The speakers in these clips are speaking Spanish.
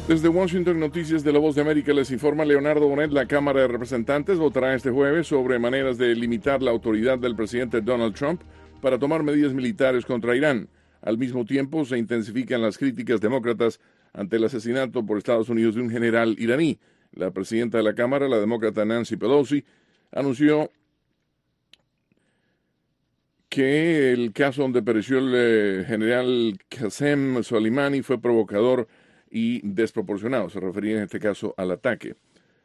Desde Washington, Noticias de la Voz de América les informa Leonardo Bonet. La Cámara de Representantes votará este jueves sobre maneras de limitar la autoridad del presidente Donald Trump para tomar medidas militares contra Irán. Al mismo tiempo, se intensifican las críticas demócratas ante el asesinato por Estados Unidos de un general iraní. La presidenta de la Cámara, la demócrata Nancy Pelosi, anunció que el caso donde pereció el general Qasem Soleimani fue provocador y desproporcionado. Se refería en este caso al ataque.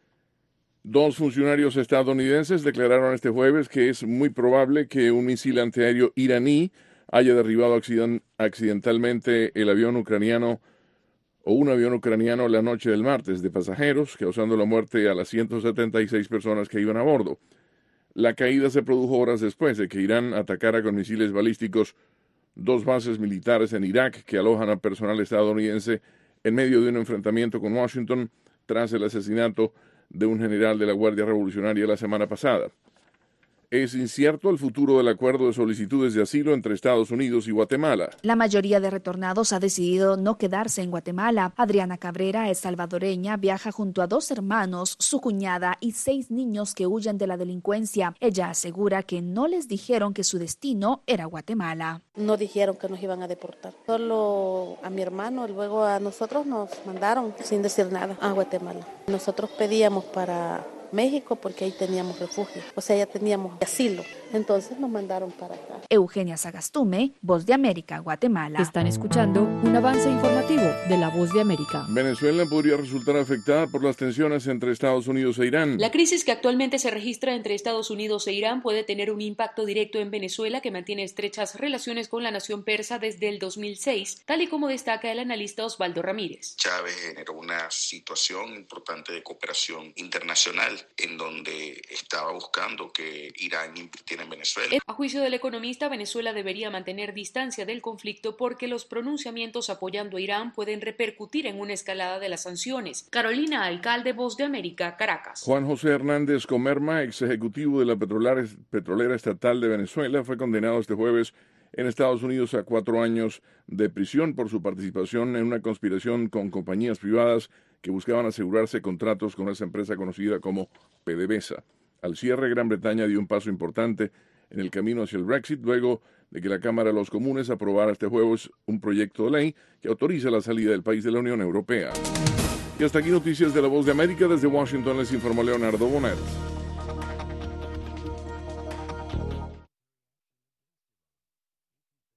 Dos funcionarios estadounidenses declararon este jueves que es muy probable que un misil antiaéreo iraní haya derribado accidentalmente el avión ucraniano o un avión ucraniano la noche del martes de pasajeros, causando la muerte a las 176 personas que iban a bordo. La caída se produjo horas después de que Irán atacara con misiles balísticos dos bases militares en Irak que alojan a personal estadounidense en medio de un enfrentamiento con Washington tras el asesinato de un general de la Guardia Revolucionaria la semana pasada. Es incierto el futuro del acuerdo de solicitudes de asilo entre Estados Unidos y Guatemala. La mayoría de retornados ha decidido no quedarse en Guatemala. Adriana Cabrera es salvadoreña, viaja junto a dos hermanos, su cuñada y 6 niños que huyen de la delincuencia. Ella asegura que no les dijeron que su destino era Guatemala. No dijeron que nos iban a deportar. Solo a mi hermano, luego a nosotros nos mandaron sin decir nada a Guatemala. Nosotros pedíamos para México porque ahí teníamos refugio, o sea, ya teníamos asilo, entonces nos mandaron para acá. Eugenia Sagastume, Voz de América, Guatemala. Están escuchando un avance informativo de la Voz de América. Venezuela podría resultar afectada por las tensiones entre Estados Unidos e Irán. La crisis que actualmente se registra entre Estados Unidos e Irán puede tener un impacto directo en Venezuela, que mantiene estrechas relaciones con la nación persa desde el 2006, tal y como destaca el analista Osvaldo Ramírez. Chávez generó una situación importante de cooperación internacional en donde estaba buscando que Irán invirtiera en Venezuela. A juicio del economista, Venezuela debería mantener distancia del conflicto porque los pronunciamientos apoyando a Irán pueden repercutir en una escalada de las sanciones. Carolina Alcalde, Voz de América, Caracas. Juan José Hernández Comerma, ex ejecutivo de la petrolera estatal de Venezuela, fue condenado este jueves en Estados Unidos a 4 años de prisión por su participación en una conspiración con compañías privadas que buscaban asegurarse contratos con esa empresa conocida como PDVSA. Al cierre, Gran Bretaña dio un paso importante en el camino hacia el Brexit, luego de que la Cámara de los Comunes aprobara este jueves un proyecto de ley que autoriza la salida del país de la Unión Europea. Y hasta aquí Noticias de la Voz de América. Desde Washington les informó Leonardo Bonet.